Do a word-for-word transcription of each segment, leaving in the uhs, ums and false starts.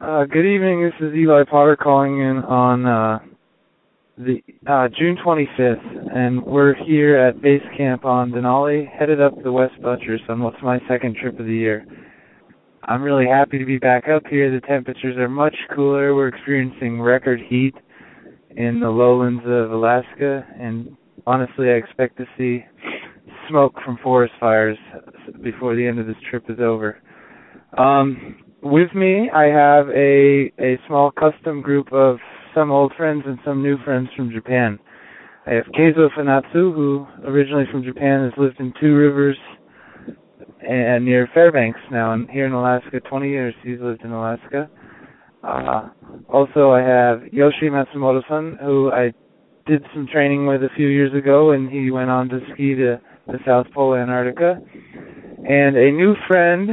Uh, good evening. This is Eli Potter calling in on uh, the uh, June twenty-fifth, and we're here at base camp on Denali, headed up the West Buttress on what's my second trip of the year. I'm really happy to be back up here. The temperatures are much cooler. We're experiencing record heat in the lowlands of Alaska, and honestly, I expect to see smoke from forest fires before the end of this trip is over. Um, with me, I have a a small custom group of some old friends and some new friends from Japan. I have Keizo Fanatsu, who originally from Japan has lived in Two Rivers and near Fairbanks now, and here in Alaska, twenty years he's lived in Alaska. Uh, also, I have Yoshi Matsumoto-san, who I did some training with a few years ago, and he went on to ski to the South Pole, Antarctica. And a new friend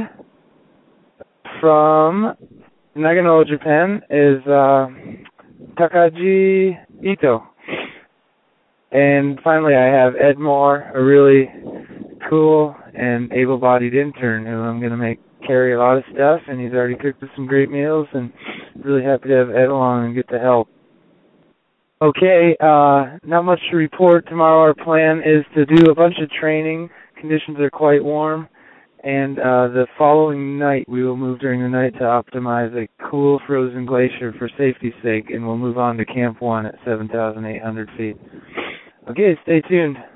from Nagano, Japan, is uh, Takaji Ito. And finally, I have Ed Moore, a really cool and able-bodied intern who I'm going to make carry a lot of stuff, and he's already cooked us some great meals, and really happy to have Ed along and get to help. Okay, uh, not much to report. Tomorrow our plan is to do a bunch of training. Conditions are quite warm. And uh, the following night, we will move during the night to optimize a cool frozen glacier for safety's sake, and we'll move on to Camp one at seven thousand eight hundred feet. Okay, stay tuned.